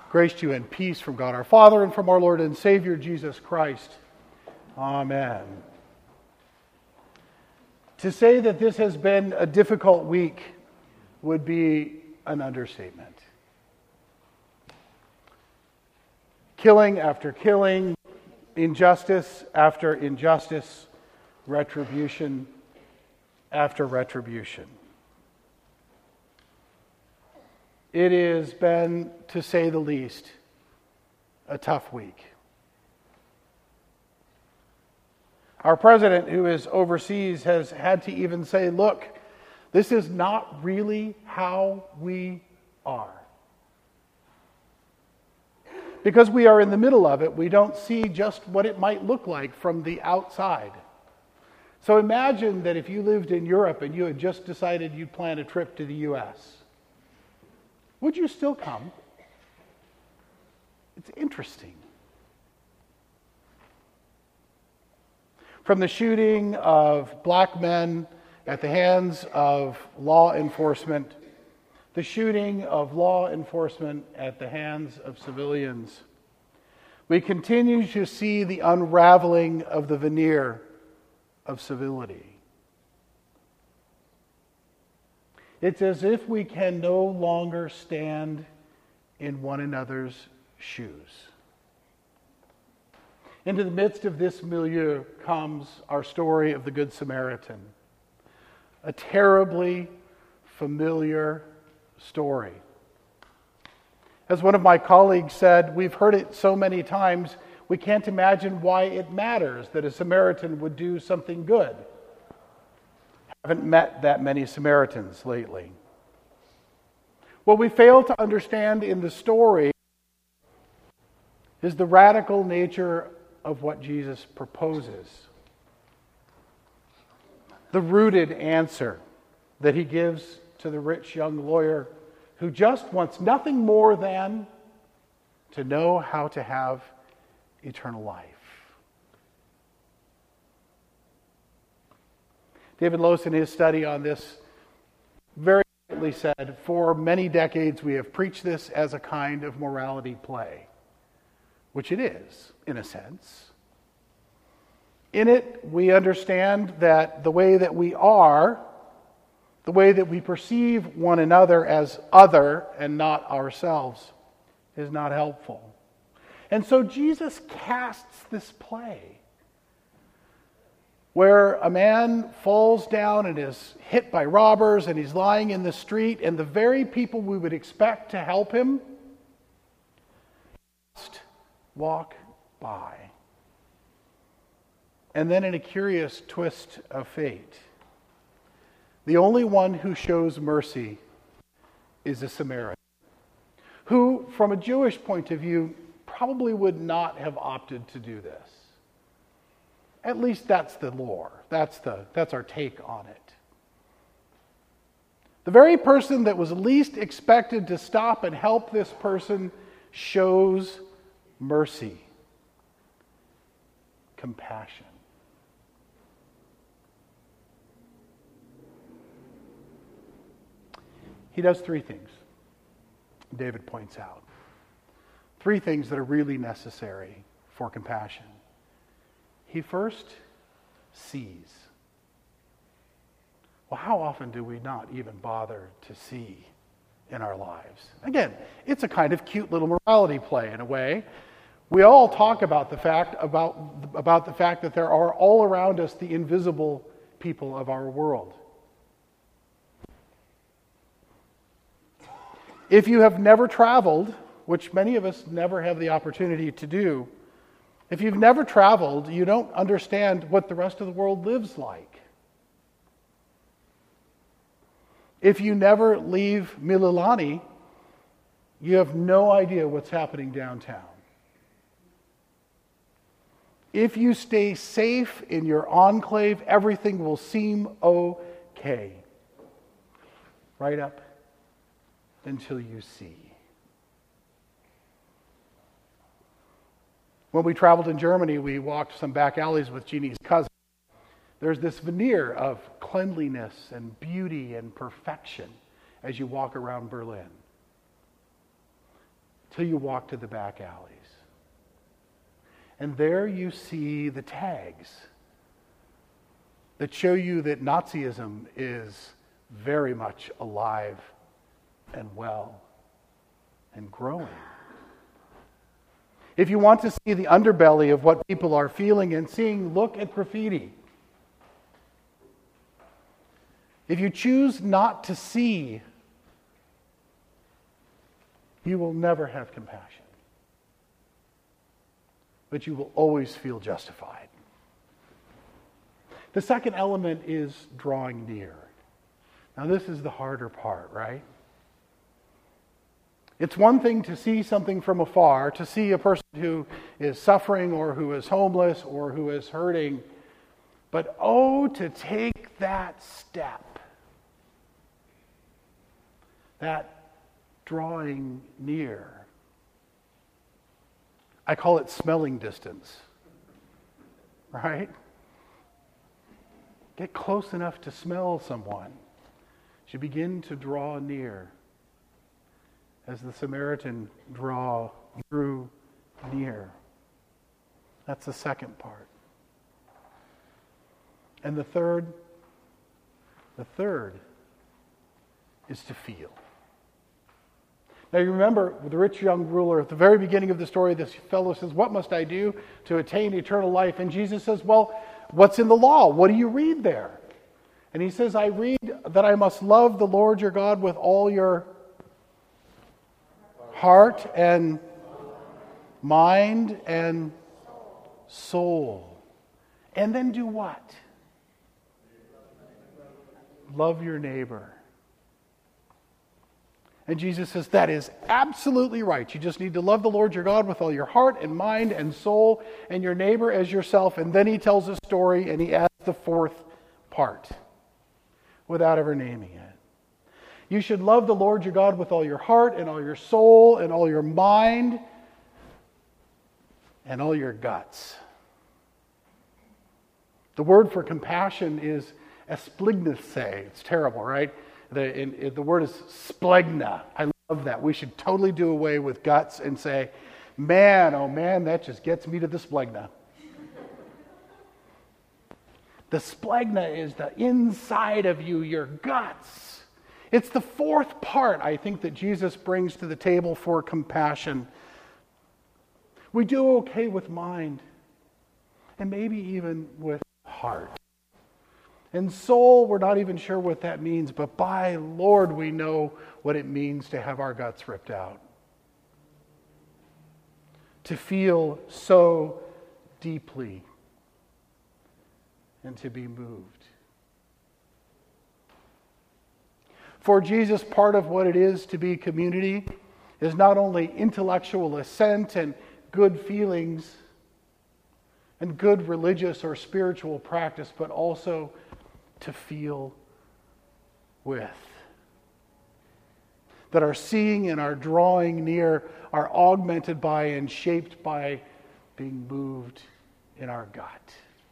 Grace to you and peace from God our Father and from our Lord and Savior Jesus Christ. Amen. To say that this has been a difficult week would be an understatement. Killing after killing, injustice after injustice, retribution after retribution. It has been, to say the least, a tough week. Our president, who is overseas, has had to even say, look, this is not really how we are. Because we are in the middle of it, we don't see just what it might look like from the outside. So imagine that if you lived in Europe and you had just decided you'd plan a trip to the U.S., would you still come? It's interesting. From the shooting of black men at the hands of law enforcement, the shooting of law enforcement at the hands of civilians, we continue to see the unraveling of the veneer of civility. It's as if we can no longer stand in one another's shoes. Into the midst of this milieu comes our story of the Good Samaritan, a terribly familiar story. As one of my colleagues said, we've heard it so many times, we can't imagine why it matters that a Samaritan would do something good. Haven't met that many Samaritans lately. What we fail to understand in the story is the radical nature of what Jesus proposes. The rooted answer that he gives to the rich young lawyer who just wants nothing more than to know how to have eternal life. David Lose, in his study on this, very rightly said, for many decades we have preached this as a kind of morality play, which it is, in a sense. In it, we understand that the way that we are, the way that we perceive one another as other and not ourselves, is not helpful. And so Jesus casts this play where a man falls down and is hit by robbers and he's lying in the street, and the very people we would expect to help him just walk by. And then, in a curious twist of fate, the only one who shows mercy is a Samaritan, who, from a Jewish point of view, probably would not have opted to do this. At least that's the lore. That's our take on it. The very person that was least expected to stop and help this person shows mercy, compassion. He does three things, David points out. Three things that are really necessary for compassion. He first sees. Well, how often do we not even bother to see in our lives? Again, it's a kind of cute little morality play in a way. We all talk about the fact that there are all around us the invisible people of our world. If you have never traveled, which many of us never have the opportunity to do, if you've never traveled, you don't understand what the rest of the world lives like. If you never leave Mililani, you have no idea what's happening downtown. If you stay safe in your enclave, everything will seem okay. Right up until you see. When we traveled in Germany, we walked some back alleys with Jeannie's cousin. There's this veneer of cleanliness and beauty and perfection as you walk around Berlin. till you walk to the back alleys. And there you see the tags that show you that Nazism is very much alive and well and growing. If you want to see the underbelly of what people are feeling and seeing, look at graffiti. If you choose not to see, you will never have compassion. But you will always feel justified. The second element is drawing near. Now, this is the harder part, right? It's one thing to see something from afar, to see a person who is suffering or who is homeless or who is hurting, but to take that step, that drawing near. I call it smelling distance, right? Get close enough to smell someone. You begin to draw near, as the Samaritan drew near. That's the second part. And the third is to feel. Now you remember with the rich young ruler, at the very beginning of the story, this fellow says, "What must I do to attain eternal life?" And Jesus says, "Well, what's in the law? What do you read there?" And he says, "I read that I must love the Lord your God with all your heart and mind and soul." And then do what? Love your neighbor. And Jesus says, that is absolutely right. You just need to love the Lord your God with all your heart and mind and soul, and your neighbor as yourself. And then he tells a story and he adds the fourth part without ever naming it. You should love the Lord your God with all your heart and all your soul and all your mind and all your guts. The word for compassion is esplignase. It's terrible, right? The word is splegna. I love that. We should totally do away with guts and say, man, oh man, that just gets me to the splegna. The splegna is the inside of you, your guts. It's the fourth part, I think, that Jesus brings to the table for compassion. We do okay with mind, and maybe even with heart. And soul, we're not even sure what that means, but by Lord, we know what it means to have our guts ripped out. To feel so deeply and to be moved. For Jesus, part of what it is to be community is not only intellectual assent and good feelings and good religious or spiritual practice, but also to feel with. That our seeing and our drawing near are augmented by and shaped by being moved in our gut.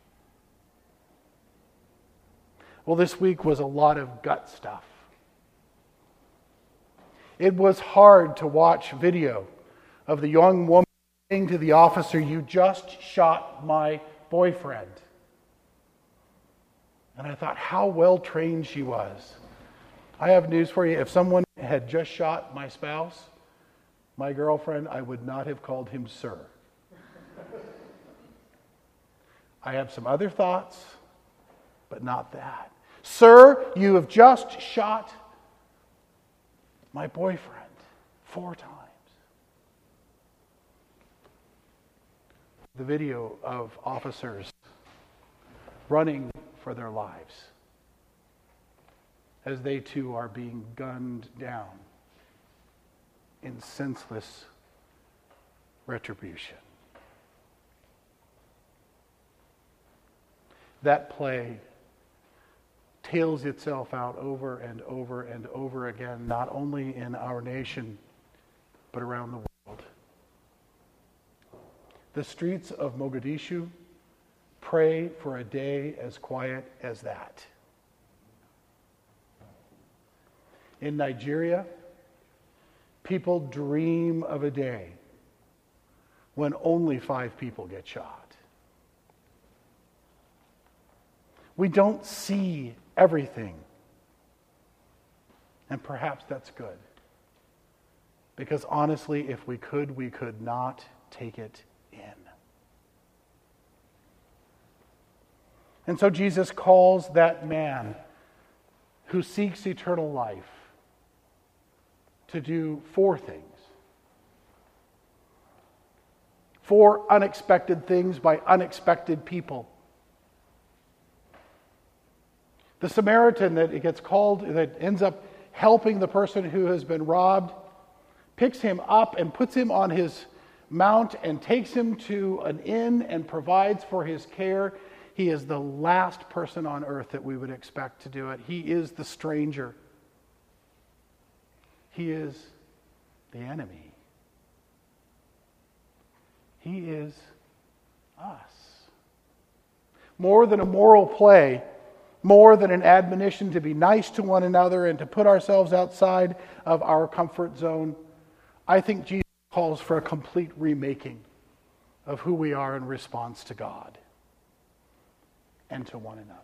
Well, this week was a lot of gut stuff. It was hard to watch video of the young woman saying to the officer, "You just shot my boyfriend." And I thought how well trained she was. I have news for you. If someone had just shot my spouse, my girlfriend, I would not have called him sir. I have some other thoughts, but not that. "Sir, you have just shot my boyfriend 4 times." The video of officers running for their lives as they too are being gunned down in senseless retribution. That play tales itself out over and over and over again, not only in our nation, but around the world. The streets of Mogadishu pray for a day as quiet as that. In Nigeria, People dream of a day when only 5 people get shot. We don't see everything. And perhaps that's good. Because honestly, if we could not take it in. And so Jesus calls that man who seeks eternal life to do 4 things. 4 unexpected things by unexpected people. The Samaritan that it gets called, that ends up helping the person who has been robbed, picks him up and puts him on his mount and takes him to an inn and provides for his care. He is the last person on earth that we would expect to do it. He is the stranger. He is the enemy. He is us. More than a moral play, more than an admonition to be nice to one another and to put ourselves outside of our comfort zone, I think Jesus calls for a complete remaking of who we are in response to God and to one another.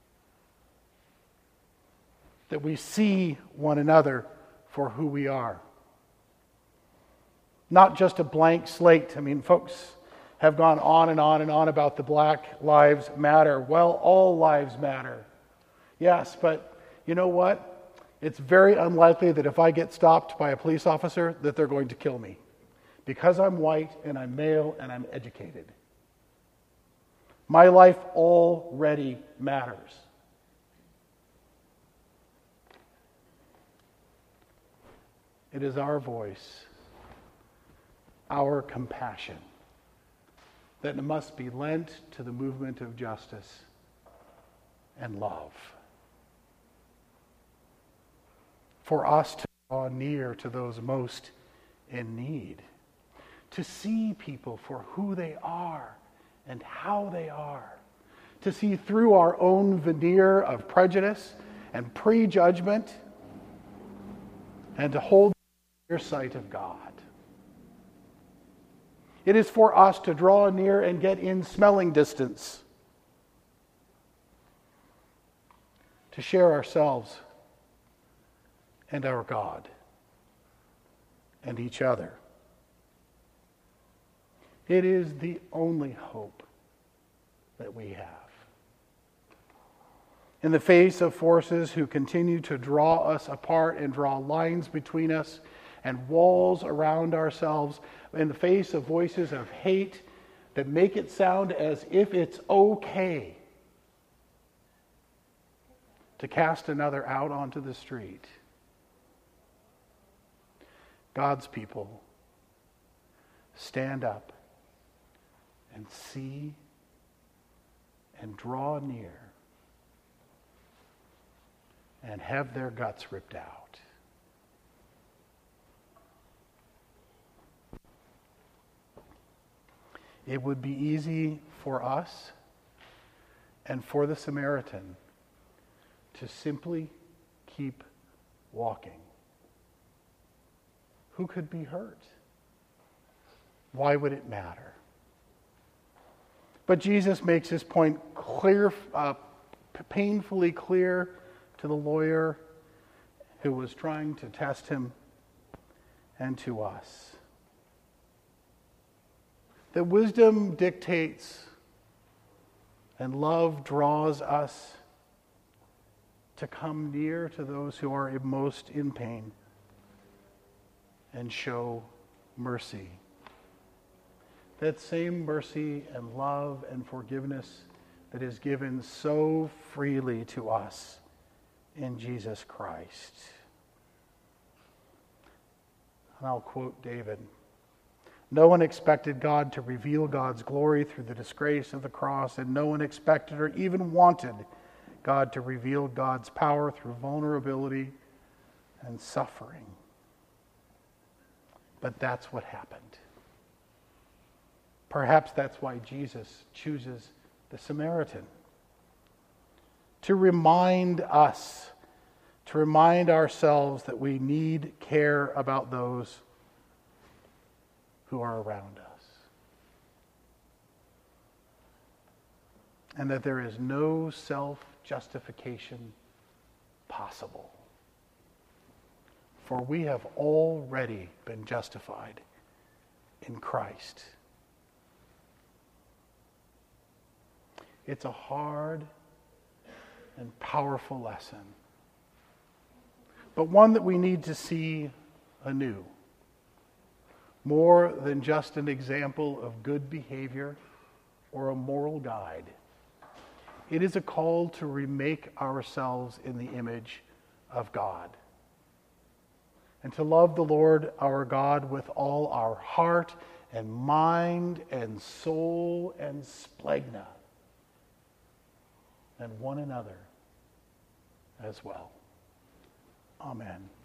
That we see one another for who we are. Not just a blank slate. I mean, folks have gone on and on and on about the Black Lives Matter. Well, all lives matter. Yes, but you know what? It's very unlikely that if I get stopped by a police officer that they're going to kill me. Because I'm white and I'm male and I'm educated. My life already matters. It is our voice, our compassion, that must be lent to the movement of justice and love. For us to draw near to those most in need, to see people for who they are and how they are, to see through our own veneer of prejudice and prejudgment, and to hold the sight of God. It is for us to draw near and get in smelling distance, to share ourselves and our God and each other. It is the only hope that we have. In the face of forces who continue to draw us apart and draw lines between us and walls around ourselves, in the face of voices of hate that make it sound as if it's okay to cast another out onto the street, God's people stand up and see and draw near and have their guts ripped out. It would be easy for us and for the Samaritan to simply keep walking. Who could be hurt? Why would it matter? But Jesus makes his point clear, painfully clear to the lawyer who was trying to test him and to us. That wisdom dictates and love draws us to come near to those who are most in pain and show mercy. That same mercy and love and forgiveness that is given so freely to us in Jesus Christ. And I'll quote David. No one expected God to reveal God's glory through the disgrace of the cross, and no one expected or even wanted God to reveal God's power through vulnerability and suffering. But that's what happened. Perhaps that's why Jesus chooses the Samaritan. To remind us to remind ourselves that we need care about those who are around us, and that there is no self-justification possible. For we have already been justified in Christ. It's a hard and powerful lesson, but one that we need to see anew. More than just an example of good behavior or a moral guide. It is a call to remake ourselves in the image of God, and to love the Lord our God with all our heart and mind and soul and splagna, and one another as well. Amen.